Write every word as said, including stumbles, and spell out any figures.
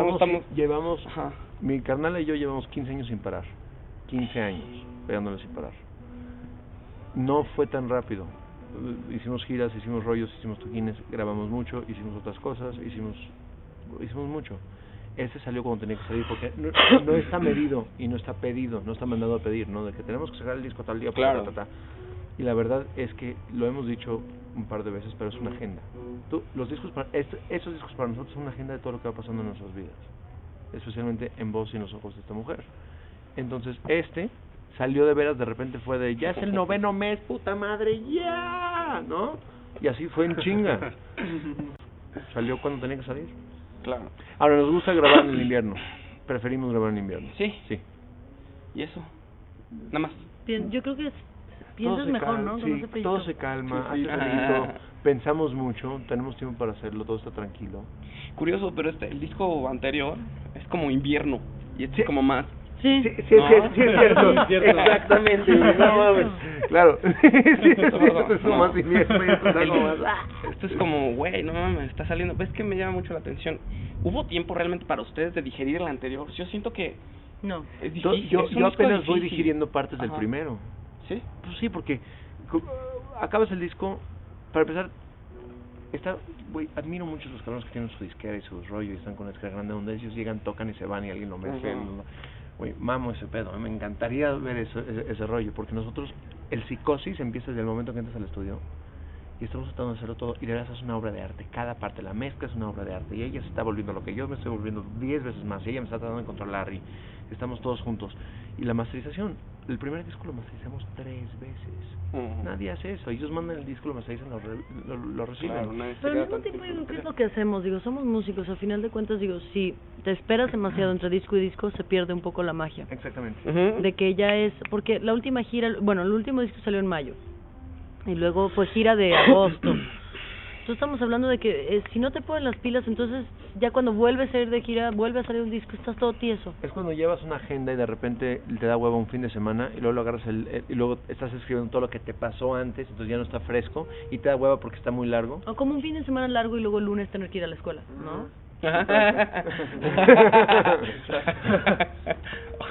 ¿Cómo estamos? Llevamos, Ajá. mi carnal y yo llevamos quince años sin parar, quince años pegándole sin parar. No fue tan rápido, hicimos giras, hicimos rollos, hicimos toquines, grabamos mucho, hicimos otras cosas, hicimos, hicimos mucho. Ese salió cuando tenía que salir, porque no, no está medido y no está pedido, no está mandado a pedir, ¿no? De que tenemos que sacar el disco tal día, claro. ta, ta, ta. Y la verdad es que lo hemos dicho un par de veces, pero es una agenda. Tú, los discos para, est, esos discos para nosotros son una agenda de todo lo que va pasando en nuestras vidas, especialmente en voz y en los ojos de esta mujer. Entonces, este salió de veras, de repente fue de, ya es el noveno mes, puta madre, ya, ¿no? Y así fue en chinga. Salió cuando tenía que salir. Claro. Ahora, nos gusta grabar en el invierno. Preferimos grabar en invierno. ¿Sí? Sí. ¿Y eso? Nada más. Bien, yo creo que es, piensas mejor, calma, ¿no? Sí, Con ese pedito. todo se calma, Sí, sí. hace frío, pensamos mucho, tenemos tiempo para hacerlo, todo está tranquilo. Curioso, pero este, el disco anterior es como invierno y este Sí. es como más. Sí. Sí, sí, sí, No. sí, es cierto. Sí, es cierto. Exactamente. No mames. Claro. Sí, esto es No. más invierno y esto es algo más. Esto es como, güey, no mames, está saliendo. ¿Ves que me llama mucho la atención? ¿Hubo tiempo realmente para ustedes de digerir el anterior? Yo siento que No. es Yo, difícil. yo, es un yo disco apenas voy difícil. digiriendo partes del Ajá. primero. ¿Sí? Pues sí, porque cu- acabas el disco, para empezar, está, güey, admiro mucho los cabrones que tienen su disquera y su rollo y están con la disquera grande donde ellos llegan, tocan y se van y alguien lo mezcla. Ujú. ¿no? Güey, mamo ese pedo, me encantaría ver eso, ese, ese rollo, porque nosotros, el Psicosis empieza desde el momento que entras al estudio y estamos tratando de hacerlo todo y de verdad es una obra de arte, cada parte, la mezcla es una obra de arte y ella se está volviendo lo que yo me estoy volviendo diez veces más y ella me está tratando de controlar y estamos todos juntos. Y la masterización, el primer disco lo masterizamos tres veces. Ujú. Nadie hace eso, ellos mandan el disco, lo masterizan, lo, re, lo, lo reciben. Claro, nadie se Pero al queda mismo tanto tiempo, digo, ¿qué es tiempo. lo que hacemos? Digo, somos músicos, al final de cuentas, digo, si te esperas demasiado entre disco y disco, se pierde un poco la magia. Exactamente. Ujú. De que ya es, porque la última gira, bueno, el último disco salió en mayo, y luego fue gira de agosto. Entonces estamos hablando de que eh, si no te ponen las pilas, entonces ya cuando vuelves a ir de gira, vuelve a salir un disco, estás todo tieso. Es cuando llevas una agenda y de repente te da hueva un fin de semana y luego lo agarras el, el- y luego estás escribiendo todo lo que te pasó antes, entonces ya no está fresco y te da hueva porque está muy largo. O como un fin de semana largo y luego el lunes tener que ir a la escuela, ¿no?